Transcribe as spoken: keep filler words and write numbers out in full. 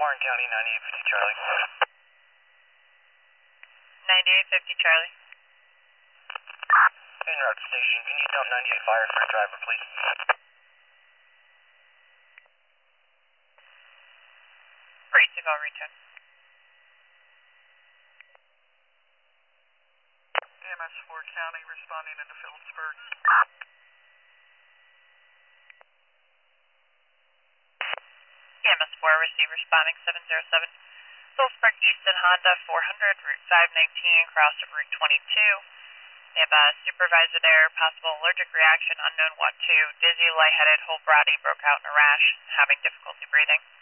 Warren County, ninety-eight fifty Charlie. ninety-eight fifty Charlie. En route to station, can you dump ninety-eight fire for a driver, please? Free to go, return. E M S four County responding into Phillipsburg. E M S four, receive responding seven zero seven. Phillipsburg Easton Honda four hundred, Route five nineteen, cross of Route twenty-two. They have a supervisor there, possible allergic reaction, unknown what to, dizzy, lightheaded, whole body, broke out in a rash, having difficulty breathing.